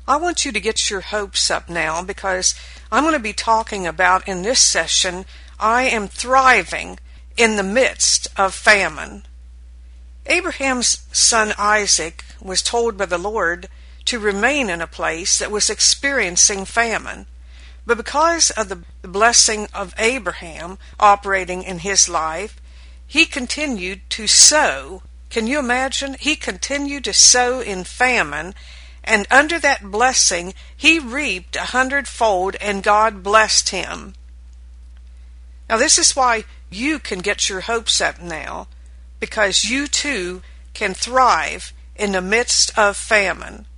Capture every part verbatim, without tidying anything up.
I want you to get your hopes up now, because I'm going to be talking about in this session, I am thriving in the midst of famine. Abraham's son Isaac was told by the Lord to remain in a place that was experiencing famine. But because of the blessing of Abraham operating in his life, he continued to sow. Can you imagine? He continued to sow in famine, and under that blessing, he reaped a hundredfold, and God blessed him. Now, this is why you can get your hopes up now, because you too can thrive in the midst of famine.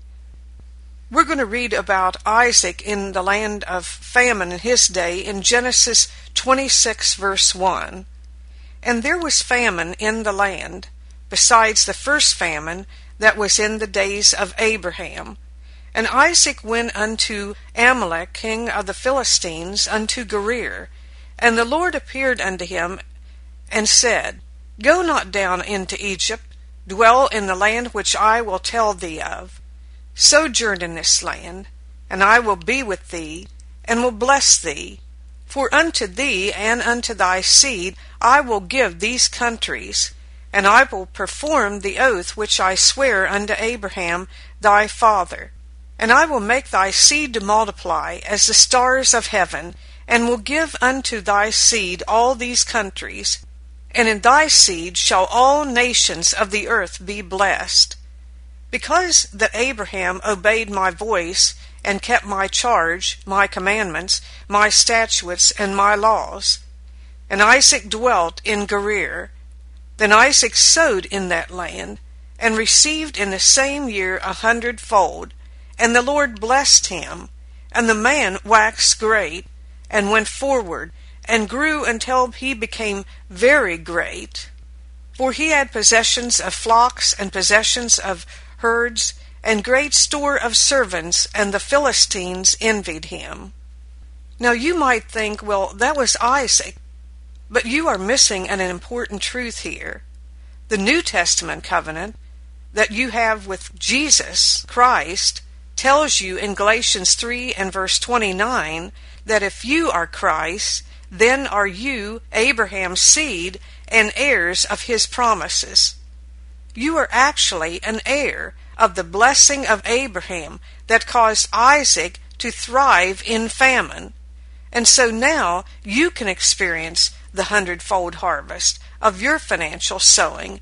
We're going to read about Isaac in the land of famine in his day in Genesis twenty-six, verse one. And there was famine in the land, besides the first famine that was in the days of Abraham. And Isaac went unto Amalek, king of the Philistines, unto Gerar. And the Lord appeared unto him, and said, Go not down into Egypt, dwell in the land which I will tell thee of. Sojourn in this land, and I will be with thee, and will bless thee. For unto thee and unto thy seed I will give these countries, and I will perform the oath which I swear unto Abraham thy father. And I will make thy seed to multiply as the stars of heaven, and will give unto thy seed all these countries. And in thy seed shall all nations of the earth be blessed. Because that Abraham obeyed my voice, and kept my charge, my commandments, my statutes, and my laws. And Isaac dwelt in Gerar. Then Isaac sowed in that land, and received in the same year a hundredfold. And the Lord blessed him. And the man waxed great, and went forward, and grew until he became very great. For he had possessions of flocks, and possessions of herds, and great store of servants, and the Philistines envied him. Now you might think, well, that was Isaac, but you are missing an important truth here. The New Testament covenant that you have with Jesus Christ tells you in Galatians three and verse twenty-nine that if you are Christ, then are you Abraham's seed and heirs of his promises. You are actually an heir of the blessing of Abraham that caused Isaac to thrive in famine. And so now you can experience the hundredfold harvest of your financial sowing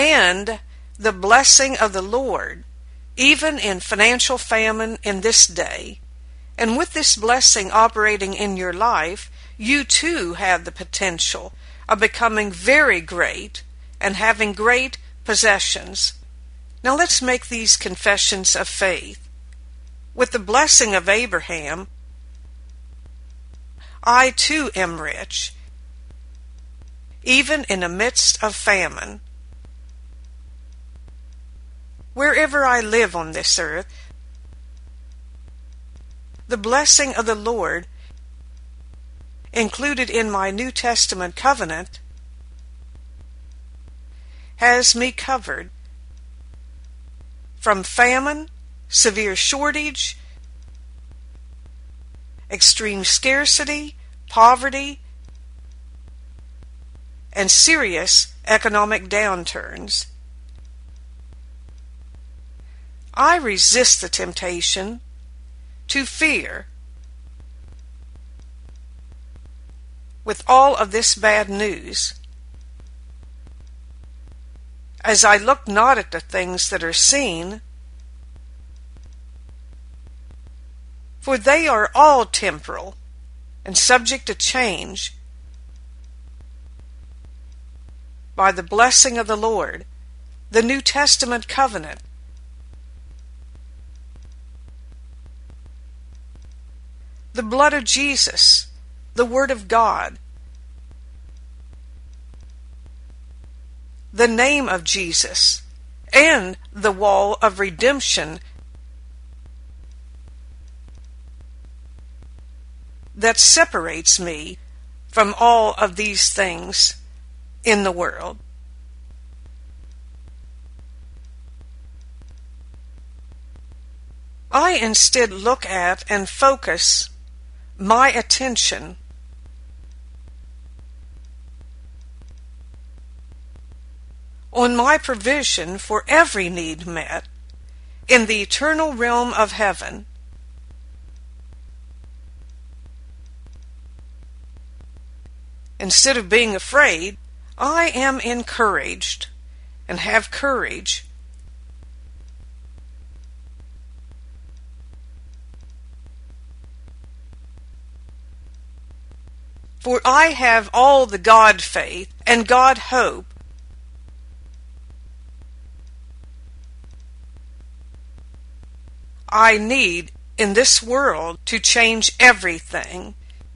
and the blessing of the Lord, even in financial famine in this day. And with this blessing operating in your life, you too have the potential of becoming very great and having great possessions. Now let's make these confessions of faith. With the blessing of Abraham, I too am rich, even in the midst of famine. Wherever I live on this earth, the blessing of the Lord, included in my New Testament covenant, has me covered from famine, severe shortage, extreme scarcity, poverty, and serious economic downturns. I resist the temptation to fear with all of this bad news, as I look not at the things that are seen, for they are all temporal and subject to change by the blessing of the Lord, the New Testament covenant. The blood of Jesus, the Word of God, the name of Jesus, and the wall of redemption that separates me from all of these things in the world. I instead look at and focus my attention on my provision for every need met in the eternal realm of heaven. Instead of being afraid, I am encouraged and have courage. For I have all the God faith and God hope I need in this world to change everything.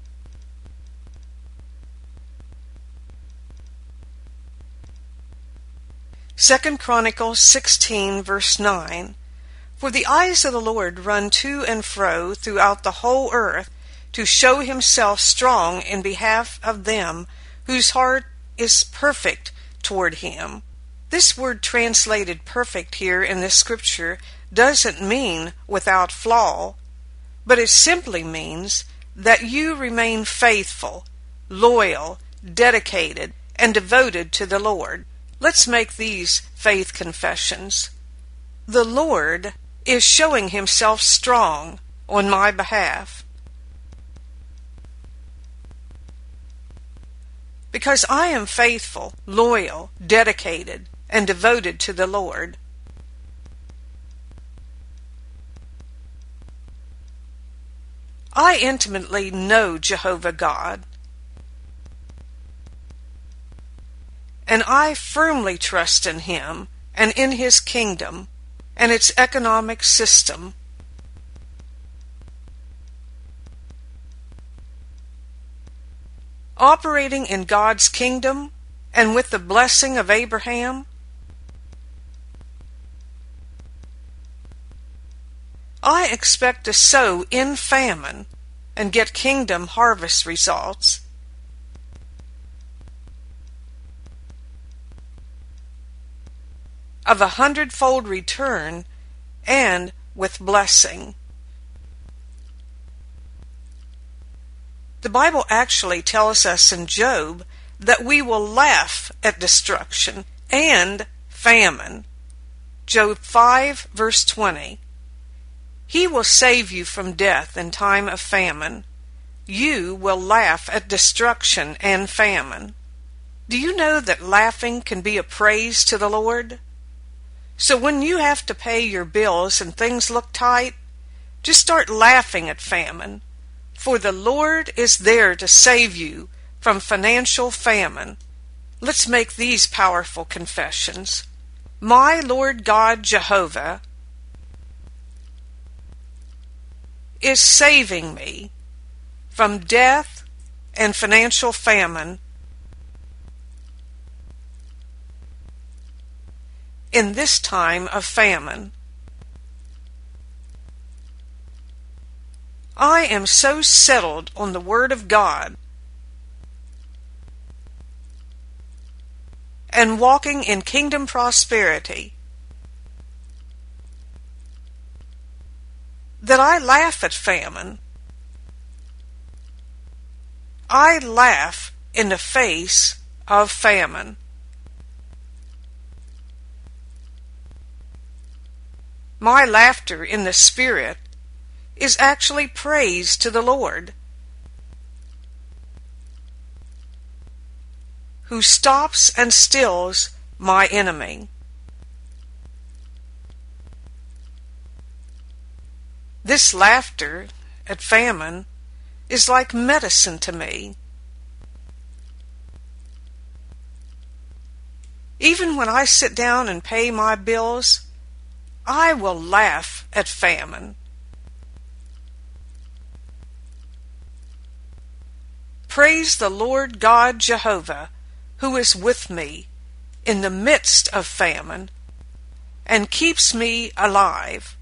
Second Chronicles sixteen, verse nine. For the eyes of the Lord run to and fro throughout the whole earth, to show himself strong in behalf of them whose heart is perfect toward him. This word translated perfect here in this scripture doesn't mean without flaw, but it simply means that you remain faithful, loyal, dedicated, and devoted to the Lord. Let's make these faith confessions. The Lord is showing himself strong on my behalf. Because I am faithful, loyal, dedicated, and devoted to the Lord. I intimately know Jehovah God, and I firmly trust in him and in his kingdom and its economic system. Operating in God's kingdom and with the blessing of Abraham, I expect to sow in famine and get kingdom harvest results. Of a hundredfold return and with blessing. The Bible actually tells us in Job that we will laugh at destruction and famine. Job five, verse twenty. He will save you from death in time of famine. You will laugh at destruction and famine. Do you know that laughing can be a praise to the Lord? So when you have to pay your bills and things look tight, just start laughing at famine. For the Lord is there to save you from financial famine. Let's make these powerful confessions. My Lord God Jehovah is saving me from death and financial famine in this time of famine. I am so settled on the Word of God and walking in kingdom prosperity that I laugh at famine. I laugh in the face of famine. My laughter in the Spirit is actually praise to the Lord, who stops and stills my enemy. This laughter at famine is like medicine to me. Even when I sit down and pay my bills, I will laugh at famine. Praise the Lord God Jehovah, who is with me in the midst of famine and keeps me alive.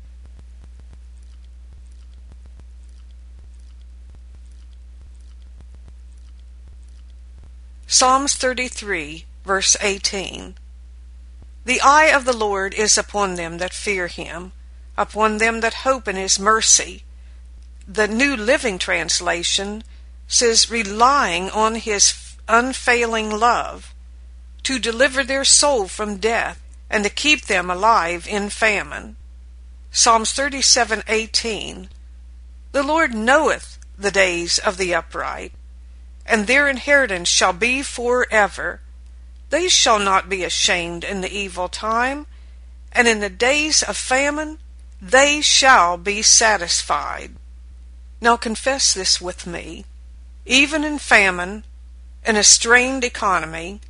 Psalms thirty-three, verse eighteen. The eye of the Lord is upon them that fear him, upon them that hope in his mercy. The New Living Translation says, relying on his unfailing love to deliver their soul from death and to keep them alive in famine. Psalms thirty-seven eighteen. The Lord knoweth the days of the upright, and their inheritance shall be forever. They shall not be ashamed in the evil time, and in the days of famine they shall be satisfied. Now confess this with me. Even in famine, in a strained economy,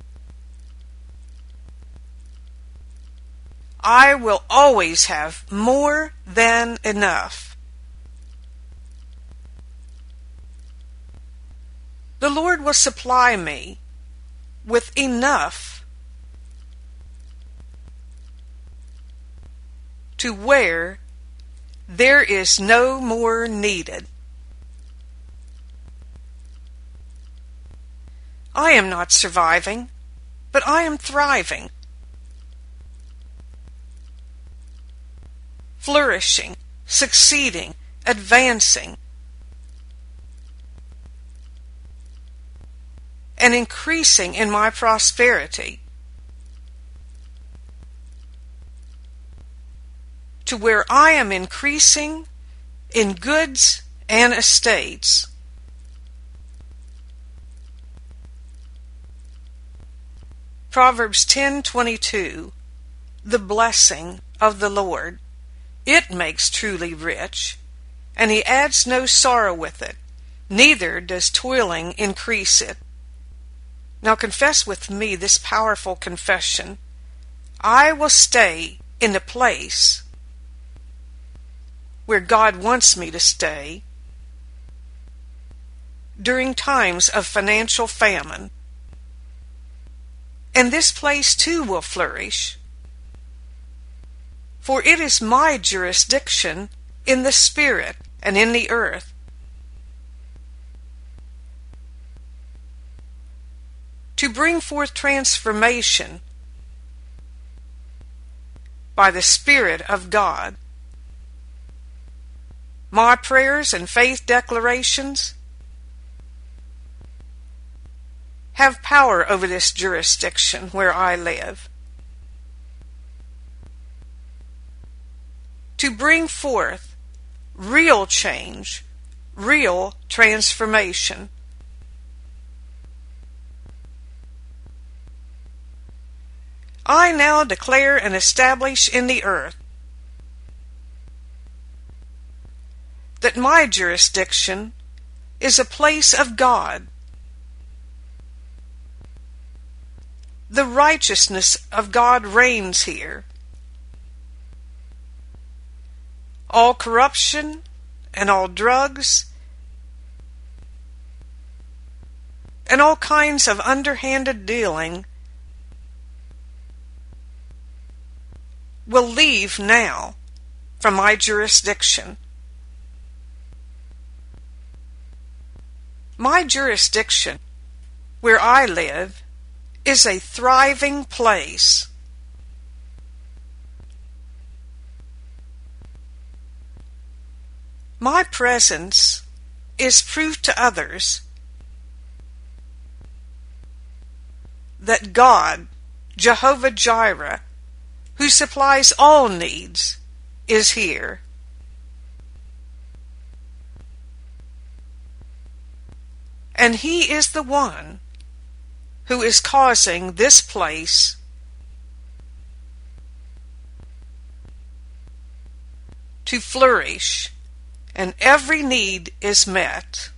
I will always have more than enough. The Lord will supply me with enough to where there is no more needed. I am not surviving, but I am thriving, flourishing, succeeding, advancing, and increasing in my prosperity to where I am increasing in goods and estates. Proverbs ten twenty-two. The blessing of the Lord, it makes truly rich, and he adds no sorrow with it, neither does toiling increase it. Now confess with me this powerful confession. I will stay in the place where God wants me to stay during times of financial famine. And this place too will flourish, for it is my jurisdiction in the spirit and in the earth. To bring forth transformation by the Spirit of God. My prayers and faith declarations have power over this jurisdiction where I live, to bring forth real change, real transformation. I now declare and establish in the earth that my jurisdiction is a place of God. The righteousness of God reigns here. All corruption and all drugs and all kinds of underhanded dealing will leave now from my jurisdiction. My jurisdiction, where I live, is a thriving place. My presence is proof to others that God, Jehovah Jireh, who supplies all needs, is here. And he is the one who is causing this place to flourish, and every need is met.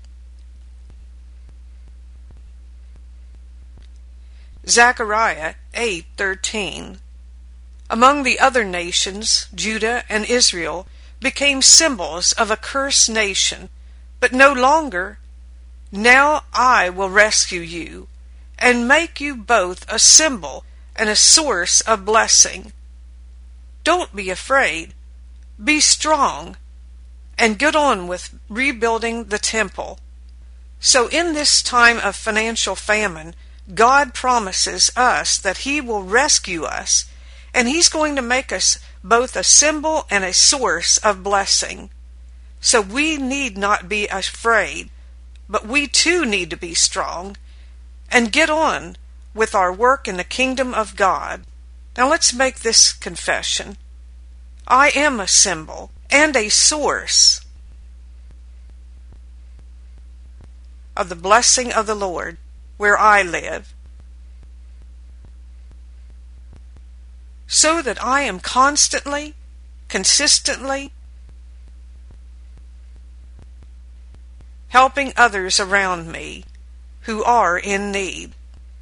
Zechariah eight thirteen. Among the other nations, Judah and Israel became symbols of a cursed nation, but no longer. Now I will rescue you, and make you both a symbol and a source of blessing. Don't be afraid. Be strong, and get on with rebuilding the temple. So in this time of financial famine, God promises us that he will rescue us, and he's going to make us both a symbol and a source of blessing. So we need not be afraid, but we too need to be strong and get on with our work in the kingdom of God. Now let's make this confession. I am a symbol and a source of the blessing of the Lord where I live, so that I am constantly, consistently helping others around me who are in need.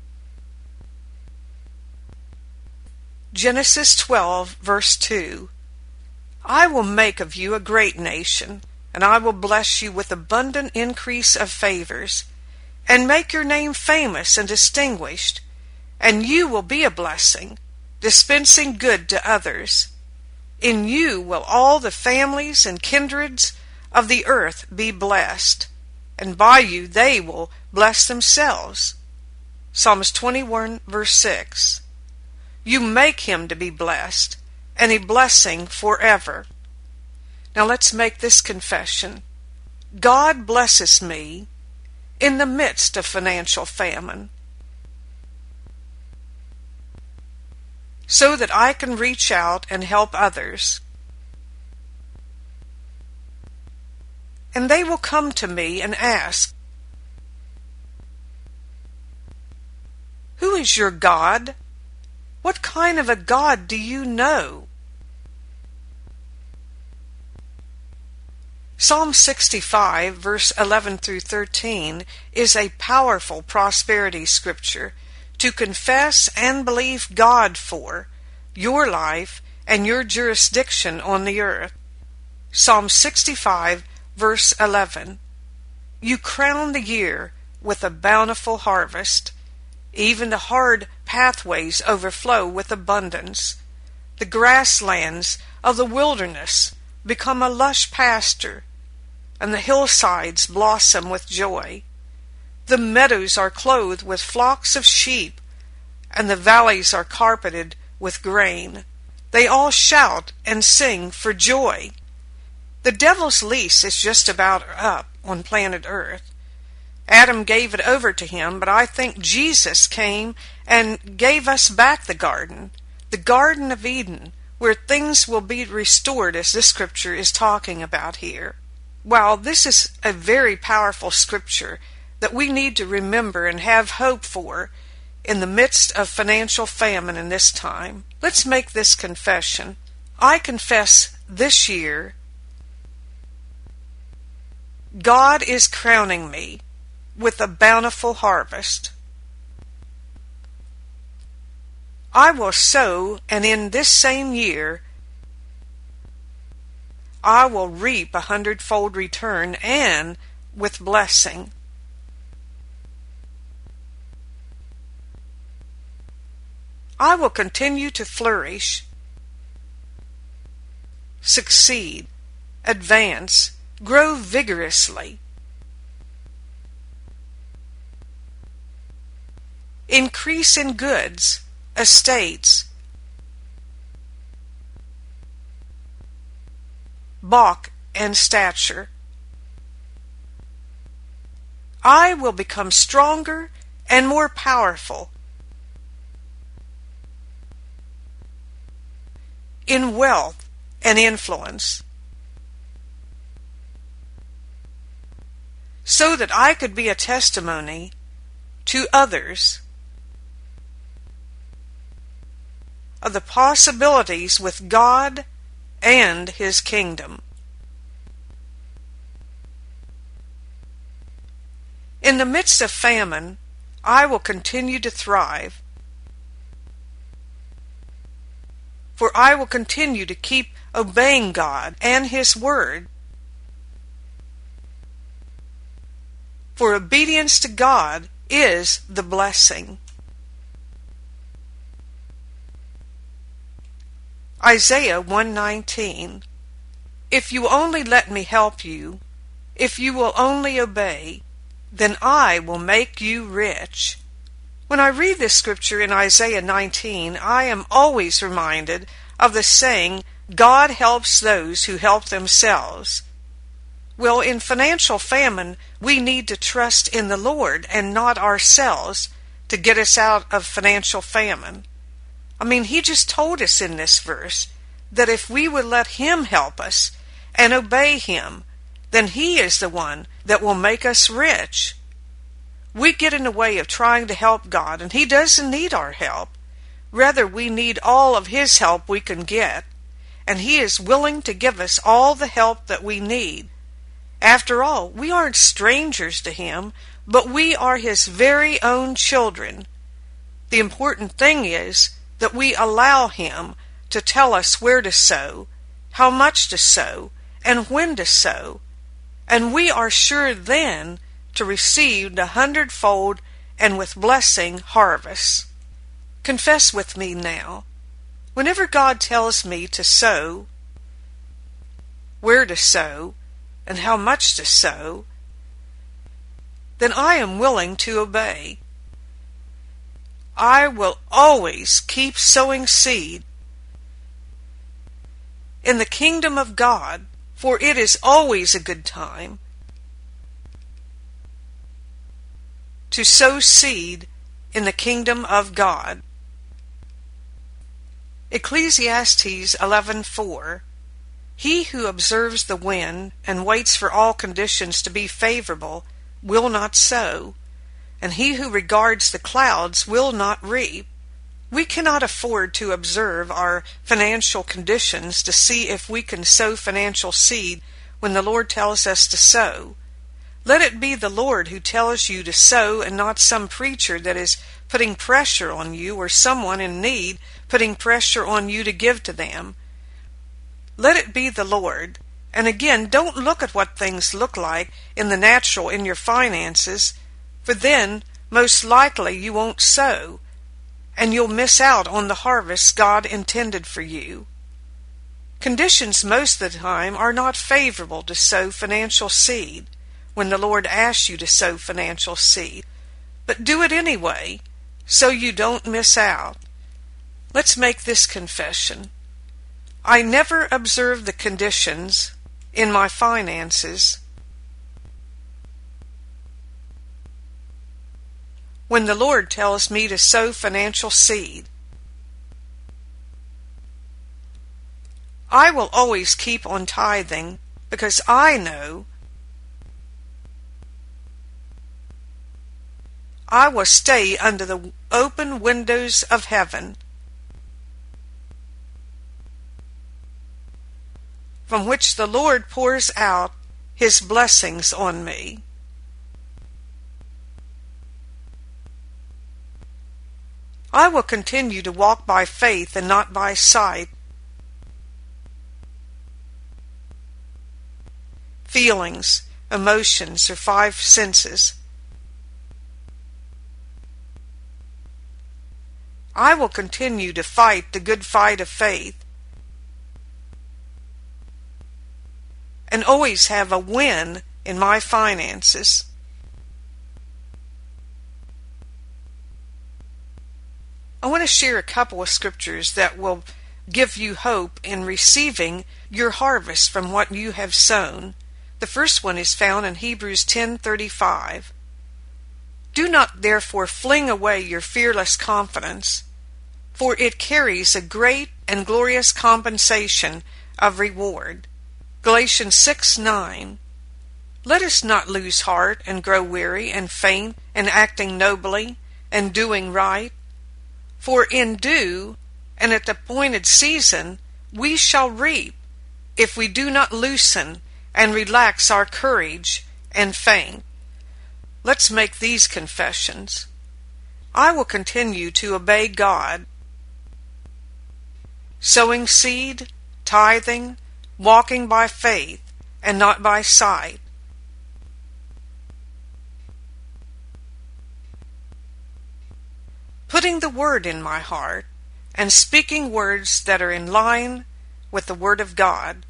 Genesis twelve, verse two. I will make of you a great nation, and I will bless you with abundant increase of favors, and make your name famous and distinguished, and you will be a blessing, dispensing good to others. In you will all the families and kindreds of the earth be blessed, and by you they will bless themselves. Psalms twenty-one, verse six. You make him to be blessed, and a blessing forever. Now let's make this confession. God blesses me in the midst of financial famine, so that I can reach out and help others. And they will come to me and ask, who is your God? What kind of a God do you know? Psalm sixty-five, verse eleven through thirteen, is a powerful prosperity scripture to confess and believe God for your life and your jurisdiction on the earth. Psalm sixty-five, verse eleven. You crown the year with a bountiful harvest. Even the hard pathways overflow with abundance. The grasslands of the wilderness become a lush pasture, and the hillsides blossom with joy. The meadows are clothed with flocks of sheep, and the valleys are carpeted with grain. They all shout and sing for joy. The devil's lease is just about up on planet Earth. Adam gave it over to him, but I think Jesus came and gave us back the garden, the Garden of Eden, where things will be restored, as this scripture is talking about here. While this is a very powerful scripture that we need to remember and have hope for in the midst of financial famine in this time, let's make this confession. I confess this year God is crowning me with a bountiful harvest. I will sow, and in this same year I will reap a hundredfold return, and with blessing. I will continue to flourish, succeed, advance, grow vigorously, increase in goods, estates, bulk, and stature. I will become stronger and more powerful in wealth and influence, so that I could be a testimony to others of the possibilities with God and His kingdom. In the midst of famine, I will continue to thrive, for I will continue to keep obeying God and His Word. For obedience to God is the blessing. Isaiah one nineteen. If you only let me help you, if you will only obey, then I will make you rich. When I read this scripture in Isaiah nineteen, I am always reminded of the saying, God helps those who help themselves. Well, in financial famine, we need to trust in the Lord and not ourselves to get us out of financial famine. I mean, he just told us in this verse that if we would let him help us and obey him, then he is the one that will make us rich. We get in the way of trying to help God, and he doesn't need our help. Rather, we need all of his help we can get, and he is willing to give us all the help that we need. After all, we aren't strangers to him, but we are his very own children. The important thing is that we allow him to tell us where to sow, how much to sow, and when to sow, and we are sure then to receive the hundredfold and with blessing harvest. Confess with me now. Whenever God tells me to sow, where to sow, and how much to sow, then I am willing to obey. I will always keep sowing seed in the kingdom of God, for it is always a good time to sow seed in the kingdom of God. Ecclesiastes eleven four. He who observes the wind and waits for all conditions to be favorable will not sow, and he who regards the clouds will not reap. We cannot afford to observe our financial conditions to see if we can sow financial seed when the Lord tells us to sow. Let it be the Lord who tells you to sow and not some preacher that is putting pressure on you or someone in need putting pressure on you to give to them. Let it be the Lord. And again, don't look at what things look like in the natural in your finances, for then most likely you won't sow, and you'll miss out on the harvest God intended for you. Conditions most of the time are not favorable to sow financial seed when the Lord asks you to sow financial seed, but do it anyway so you don't miss out. Let's make this confession. I never observe the conditions in my finances when the Lord tells me to sow financial seed. I will always keep on tithing because I know I will stay under the open windows of heaven, from which the Lord pours out his blessings on me. I will continue to walk by faith and not by sight, feelings, emotions, or five senses. I will continue to fight the good fight of faith and always have a win in my finances. I want to share a couple of scriptures that will give you hope in receiving your harvest from what you have sown. The first one is found in Hebrews ten thirty-five. Do not therefore fling away your fearless confidence, for it carries a great and glorious compensation of reward. Galatians six nine. Let us not lose heart and grow weary and faint in acting nobly and doing right. For in due and at the appointed season we shall reap, if we do not loosen and relax our courage and faint. Let's make these confessions. I will continue to obey God, sowing seed, tithing, walking by faith and not by sight. Putting the word in my heart and speaking words that are in line with the word of God.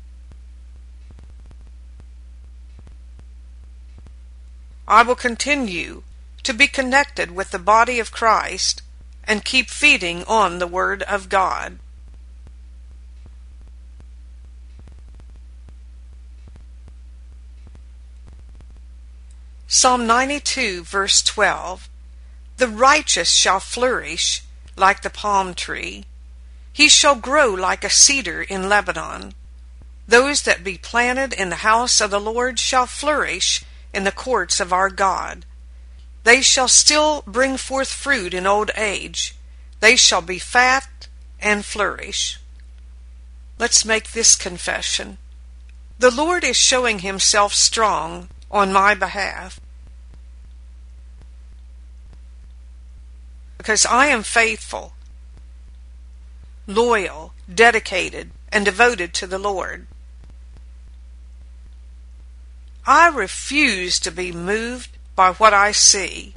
I will continue to be connected with the body of Christ and keep feeding on the word of God. Psalm ninety-two, verse twelve. The righteous shall flourish like the palm tree. He shall grow like a cedar in Lebanon. Those that be planted in the house of the Lord shall flourish in the courts of our God. They shall still bring forth fruit in old age. They shall be fat and flourish. Let's make this confession. The Lord is showing himself strong on my behalf, because I am faithful, loyal, dedicated, and devoted to the Lord. I refuse to be moved by what I see.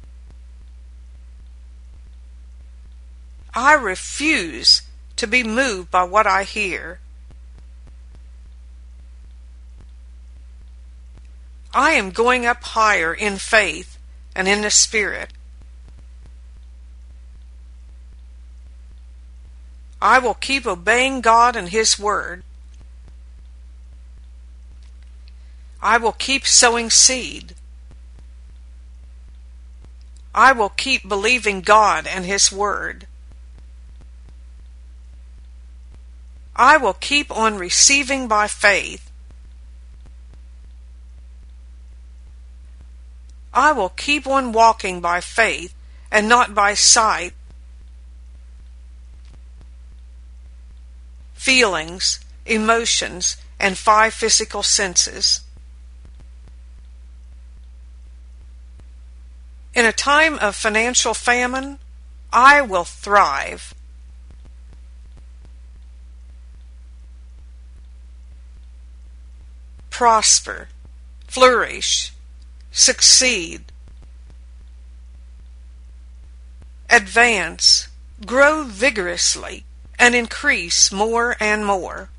I refuse to be moved by what I hear. I am going up higher in faith and in the Spirit. I will keep obeying God and His Word. I will keep sowing seed. I will keep believing God and His Word. I will keep on receiving by faith. I will keep on walking by faith and not by sight, feelings, emotions, and five physical senses. In a time of financial famine, I will thrive. Prosper, flourish, succeed, advance, grow vigorously, and increase more and more.